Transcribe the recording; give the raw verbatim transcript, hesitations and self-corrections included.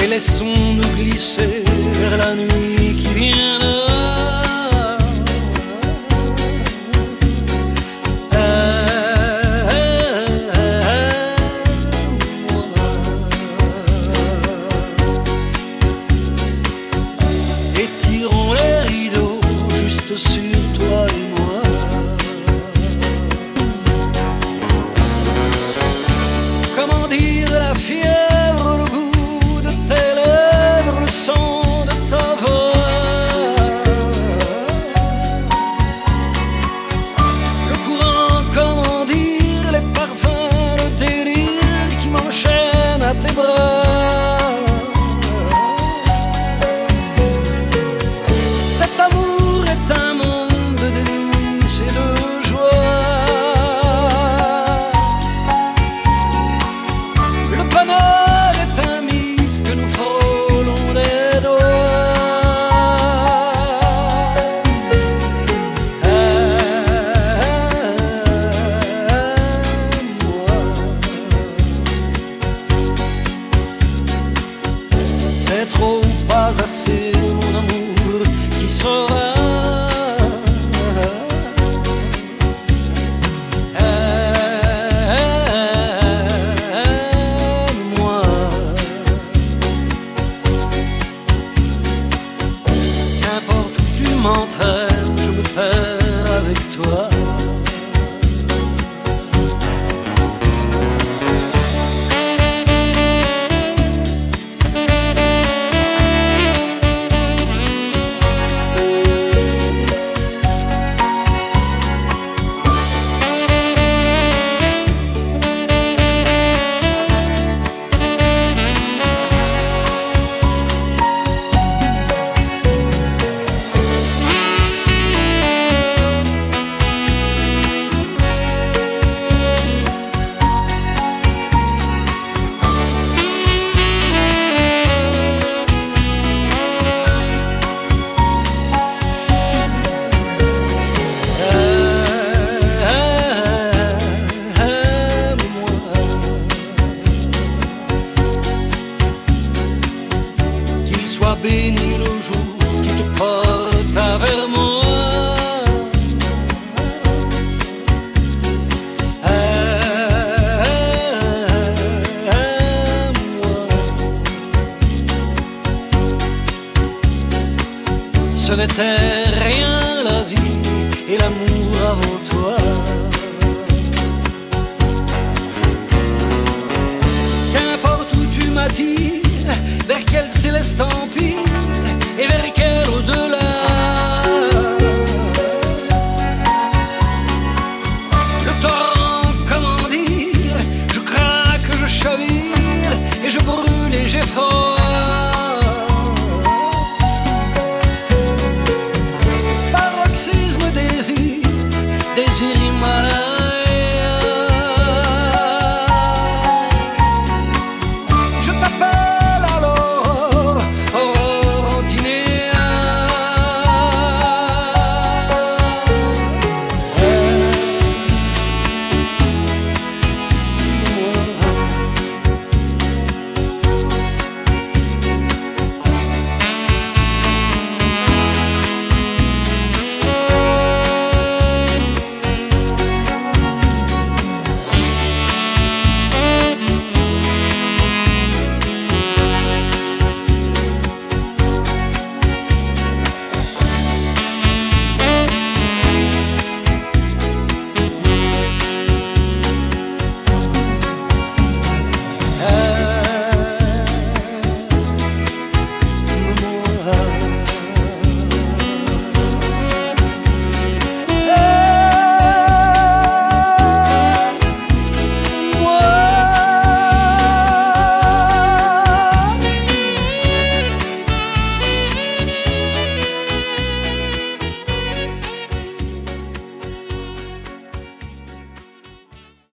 laissons-nous glisser vers la nuit qui vient de sur toi et moi. Comment dire la fièvre, le goût de tes lèvres, le son de ta voix, le courant, comment dire les parfums, le délire qui m'enchaîne à tes bras. Cet amour est un monde de délices et de joie. Le bonheur est un mythe que nous frôlons des doigts. Aime-moi. C'est trop ou pas assez, mon amour, qui saura. Aime-moi. Qu'importe où tu m'entraînes, je me perds avec toi. Béni le jour qui te porte vers moi. Aime-moi. Ce n'était